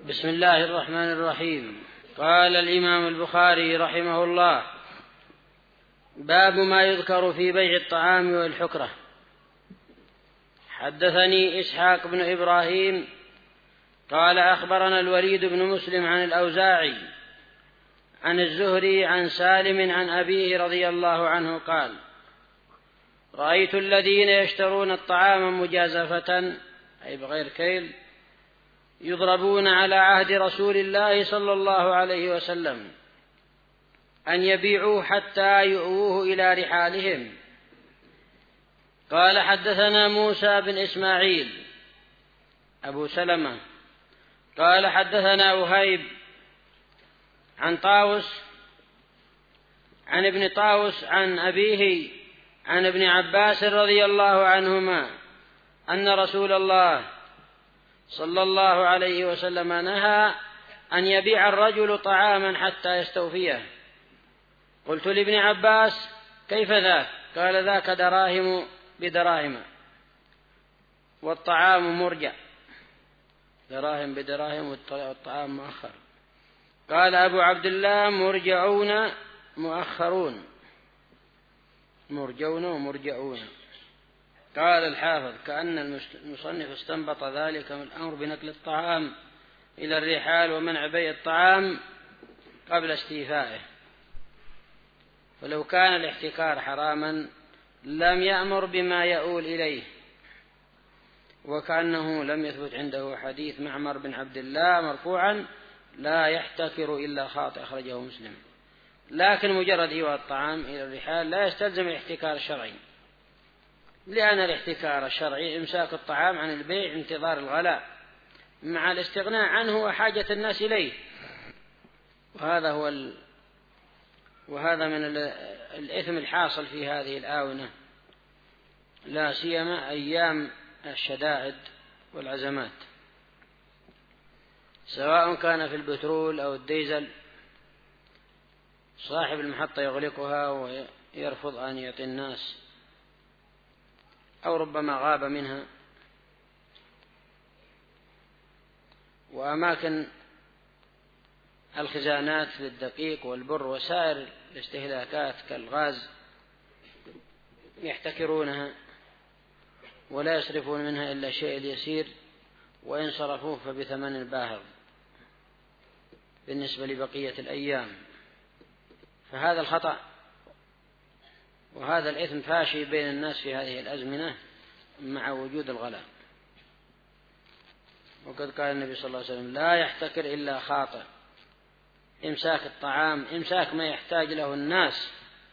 بسم الله الرحمن الرحيم. قال الإمام البخاري رحمه الله: باب ما يذكر في بيع الطعام والحكرة. حدثني إسحاق بن إبراهيم قال أخبرنا الوليد بن مسلم عن الأوزاعي عن الزهري عن سالم عن أبيه رضي الله عنه قال: رأيت الذين يشترون الطعام مجازفة أي بغير كيل يضربون على عهد رسول الله صلى الله عليه وسلم أن يبيعوا حتى يؤوه إلى رحالهم. قال: حدثنا موسى بن إسماعيل أبو سلمة قال حدثنا وهيب عن طاوس عن ابن طاوس عن أبيه عن ابن عباس رضي الله عنهما أن رسول الله صلى الله عليه وسلم نهى أن يبيع الرجل طعاما حتى يستوفيه. قلت لابن عباس: كيف ذاك؟ قال: ذاك دراهم بدراهم والطعام مرجع. دراهم بدراهم والطعام مؤخر. قال أبو عبد الله: مرجعون مؤخرون، مرجون ومرجعون. قال الحافظ: كأن المصنف استنبط ذلك من الأمر بنقل الطعام إلى الرحال ومنع بيع الطعام قبل استيفائه، ولو كان الاحتكار حراما لم يأمر بما يؤول إليه، وكأنه لم يثبت عنده حديث معمر بن عبد الله مرفوعا: لا يحتكر إلا خاطئ، أخرجه مسلم. لكن مجرد إيواء الطعام إلى الرحال لا يستلزم الاحتكار الشرعي، لأن الاحتكار الشرعي إمساك الطعام عن البيع انتظار الغلاء مع الاستغناء عنه وحاجة الناس إليه. وهذا من الإثم الحاصل في هذه الآونة، لا سيما أيام الشدائد والعزمات، سواء كان في البترول أو الديزل. صاحب المحطة يغلقها ويرفض أن يعطي الناس، أو ربما غاب منها. وأماكن الخزانات للدقيق والبر وسائر الاستهلاكات كالغاز يحتكرونها ولا يصرفون منها إلا الشيء اليسير، وإن صرفوه فبثمن باهظ بالنسبة لبقية الأيام. فهذا الخطأ وهذا الإثم فاشي بين الناس في هذه الأزمنة مع وجود الغلاء. وقد قال النبي صلى الله عليه وسلم: لا يحتكر إلا خاطئ. إمساك الطعام إمساك ما يحتاج له الناس،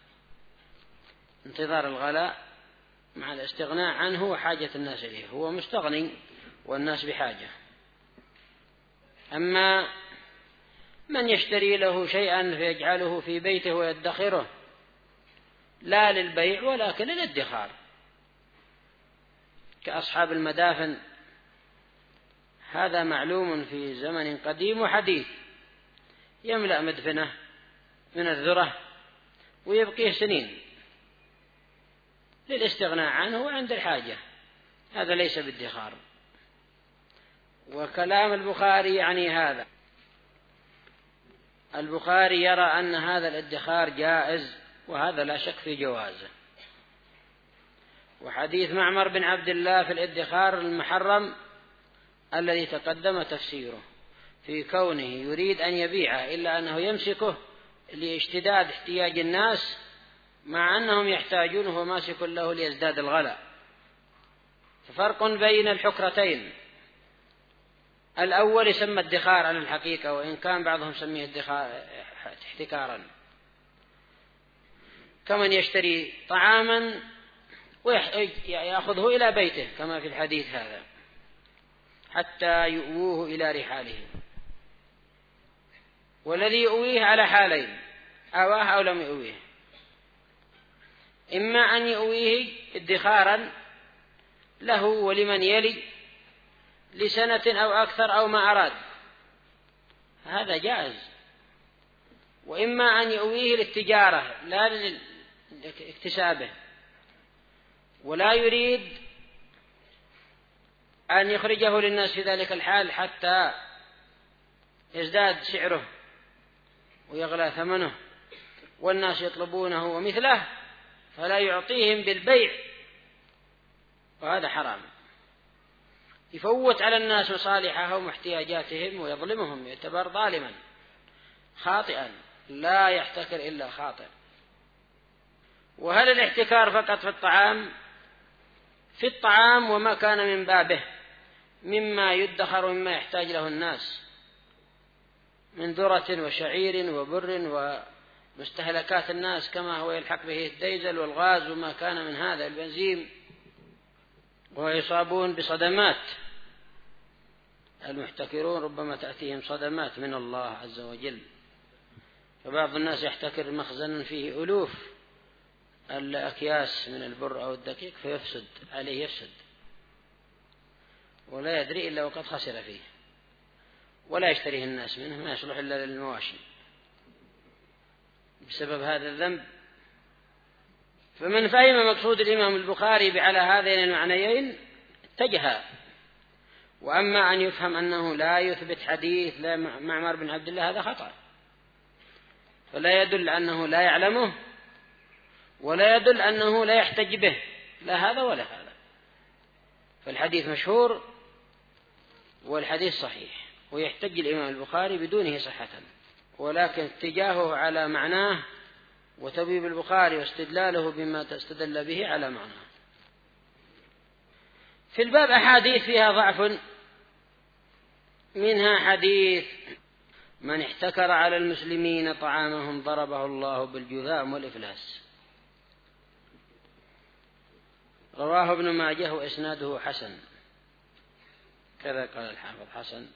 انتظار الغلاء مع الاستغناء عنه وحاجة الناس إليه. هو مستغني والناس بحاجة. أما من يشتري له شيئا فيجعله في بيته ويدخره لا للبيع ولكن للادخار، كأصحاب المدافن، هذا معلوم في زمن قديم وحديث، يملأ مدفنه من الذرة ويبقيه سنين للاستغناء عنه وعند الحاجة، هذا ليس بادخار. وكلام البخاري يعني هذا، البخاري يرى أن هذا الادخار جائز، وهذا لا شك في جوازه. وحديث معمر بن عبد الله في الادخار المحرم الذي تقدم تفسيره في كونه يريد أن يبيعه إلا أنه يمسكه لاشتداد احتياج الناس مع أنهم يحتاجونه وماسك له ليزداد الغلاء. ففرق بين الحكرتين. الأول يسمى الادخار على الحقيقة، وإن كان بعضهم يسميه احتكارا، كمن يشتري طعاما ويأخذه إلى بيته كما في الحديث هذا حتى يؤوه إلى رحاله. والذي يؤويه على حالين: أواه أو لم يؤويه. إما أن يؤويه ادخارا له ولمن يلي لسنة أو أكثر أو ما أراد، هذا جائز. وإما أن يؤويه للتجارة لا لاكتسابه، ولا يريد أن يخرجه للناس في ذلك الحال حتى يزداد سعره ويغلى ثمنه والناس يطلبونه ومثله فلا يعطيهم بالبيع، وهذا حرام. يفوت على الناس مصالحهم واحتياجاتهم ويظلمهم، يعتبر ظالما خاطئا لا يحتكر إلا خاطئ. وهل الاحتكار فقط في الطعام؟ في الطعام وما كان من بابه مما يدخر ومما يحتاج له الناس من ذرة وشعير وبر ومستهلكات الناس، كما هو يلحق به الديزل والغاز وما كان من هذا البنزين، ويصابون بصدمات. المحتكرون ربما تأتيهم صدمات من الله عز وجل، فبعض الناس يحتكر مخزنا فيه ألوف الأكياس من البر أو الدقيق فيفسد عليه، يفسد ولا يدري إلا وقد خسر فيه، ولا يشتريه الناس منه، ما يصلح إلا للمواشي بسبب هذا الذنب. فمن فهم مقصود الإمام البخاري على هذين المعنيين اتجه. وأما أن يفهم أنه لا يثبت حديث لا معمر بن عبد الله هذا خطأ، فلا يدل أنه لا يعلمه ولا يدل أنه لا يحتج به، لا هذا ولا هذا. فالحديث مشهور والحديث صحيح، ويحتج الإمام البخاري بدونه صحة، ولكن اتجاهه على معناه وتبيب البخاري واستدلاله بما تستدل به على معناه. في الباب أحاديث فيها ضعف، منها حديث من احتكر على المسلمين طعامهم ضربه الله بالجذام والإفلاس، رواه ابن ماجه وإسناده حسن، كذا قال الحافظ حسن.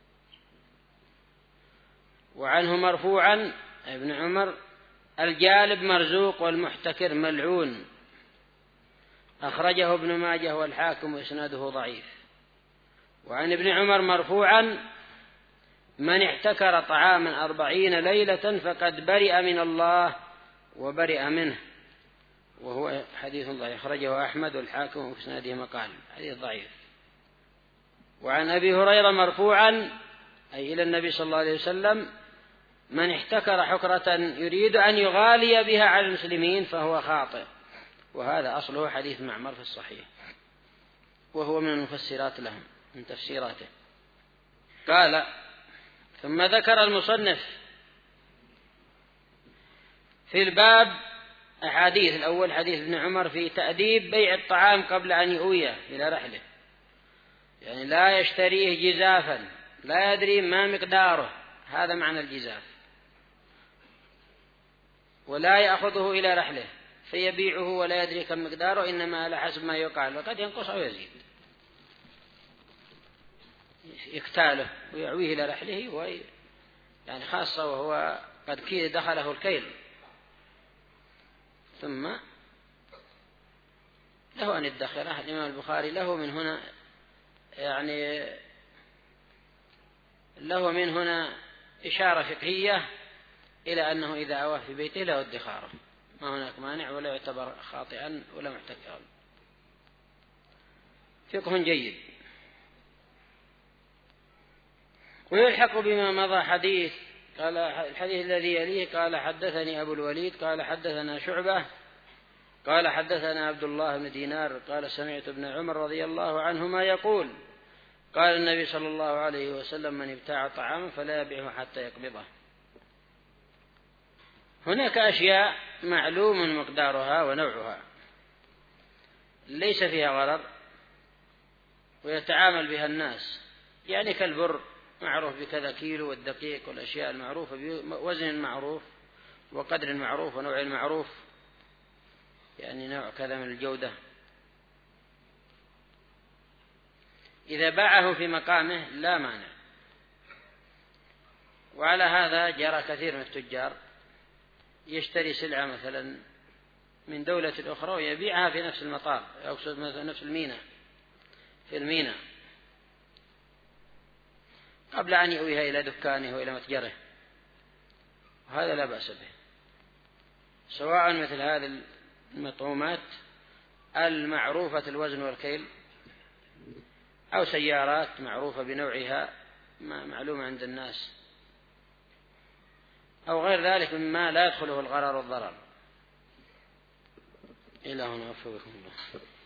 وعنه مرفوعا ابن عمر الجالب مرزوق والمحتكر ملعون، أخرجه ابن ماجه والحاكم وإسناده ضعيف. وعن ابن عمر مرفوعا من احتكر طعاما 40 ليلة فقد برئ من الله وبرئ منه، وهو حديث ضعيف، أخرجه أحمد والحاكم وإسناده مقال، حديث ضعيف. وعن أبي هريرة مرفوعا أي إلى النبي صلى الله عليه وسلم من احتكر حكرة يريد أن يغالي بها على المسلمين فهو خاطئ، وهذا أصله حديث معمر في الصحيح، وهو من المفسرات لهم من تفسيراته. قال ثم ذكر المصنف في الباب أحاديث. الأول حديث ابن عمر في تأديب بيع الطعام قبل أن يؤويه إلى رحله، يعني لا يشتريه جزافا لا يدري ما مقداره، هذا معنى الجزاف، ولا يأخذه إلى رحله فيبيعه ولا يدري كم مقداره، إنما على حسب ما يقال، وقد ينقص أو يزيد، يكتاله ويعويه إلى رحله، يعني خاصة وهو قد كيد دخله الكيل، ثم له أن يدخره. الإمام البخاري له من هنا يعني له من هنا إشارة فقهية إلى أنه إذا أواه في بيته له ادخاره، ما هناك مانع ولا يعتبر خاطئا ولا محتكرا. فقه جيد. ويلحق بما مضى حديث، قال الحديث الذي يليه قال حدثني أبو الوليد قال حدثنا شعبة قال حدثنا عبد الله بن دينار قال سمعت ابن عمر رضي الله عنهما يقول قال النبي صلى الله عليه وسلم من ابتاع طعاما فلا يبيعه حتى يقبضه. هناك أشياء معلوم مقدارها ونوعها ليس فيها غرض ويتعامل بها الناس، يعني كالبر معروف بكذا كيلو، والدقيق والأشياء المعروفة بوزن معروف وقدر معروف ونوع معروف، يعني نوع كذا من الجودة. إذا باعه في مقامه لا مانع. وعلى هذا جرى كثير من التجار يشتري سلعة مثلا من دولة أخرى ويبيعها في نفس المطار، أقصد مثلا نفس الميناء، في الميناء، قبل أن يؤويها إلى دكانه وإلى متجره، وهذا لا بأس به، سواء مثل هذه المطعومات المعروفة الوزن والكيل أو سيارات معروفة بنوعها معلومة عند الناس أو غير ذلك مما لا يدخله الغرر والضرر. إلى هنا وفقكم الله.